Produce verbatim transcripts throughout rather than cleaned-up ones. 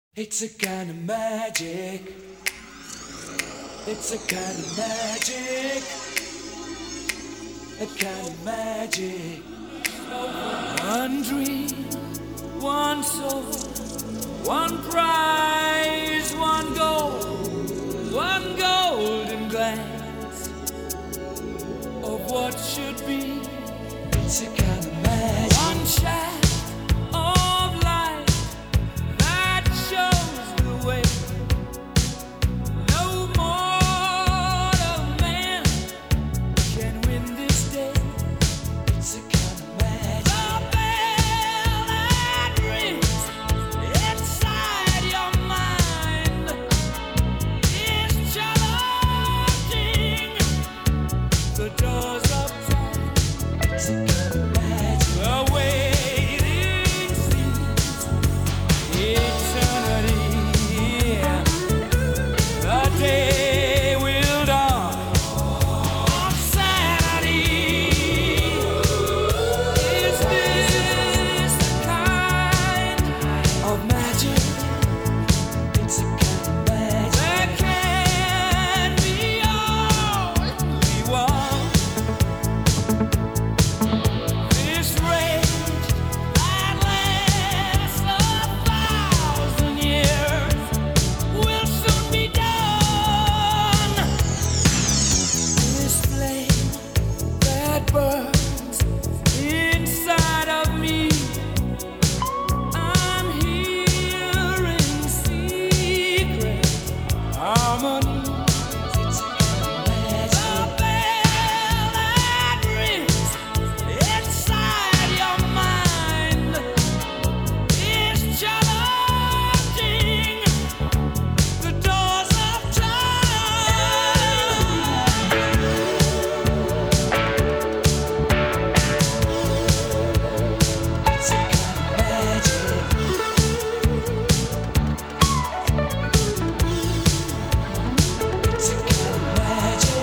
It's a kind of magic. It's a kind of magic. A kind of magic. One dream, one soul, one prize, one goal, one golden glance of what should be. It's a kind of magic. One shaft of light that shows the way. No mortal man can win this day. It's a kind of magic. The bell that rings inside your mind is challenging the doors of time. It's a kind of magic. The waiting seems eternity. The day will dawn on Saturday. Is this the kind of magic? It's a kind of magic. There can be only one. This rage that lasts a thousand years will soon be done. This flame that burns inside of me, I'm hearing secret harmonies. It's a kind of magic. The bell that rings inside your mind is challenging the doors of time. It's a kind of magic. It's a kind of magic.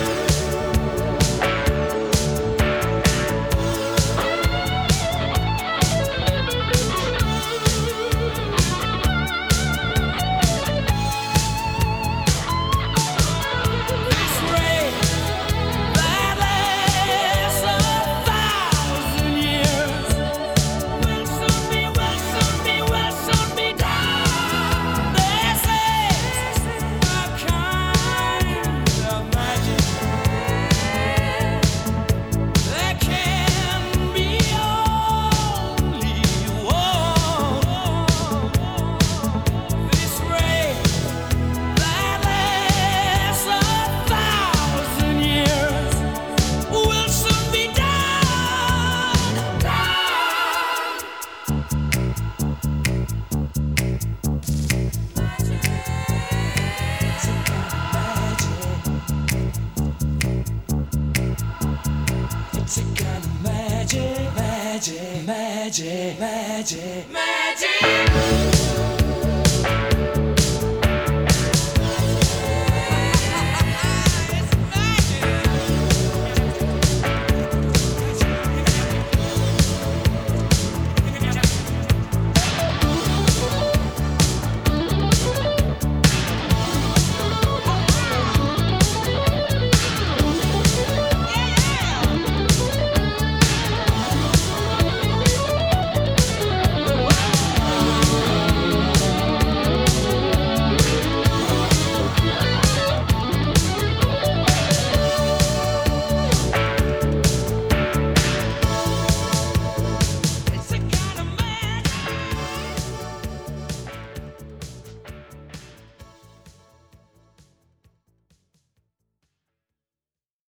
This ray that lasts a thousand years will soon be, will soon be, will soon be done. This is a kind of magic. There can be only one. This ray that lasts a thousand years will soon be done. It's a kind of magic. It's a kind of magic, magic, magic, magic, magic.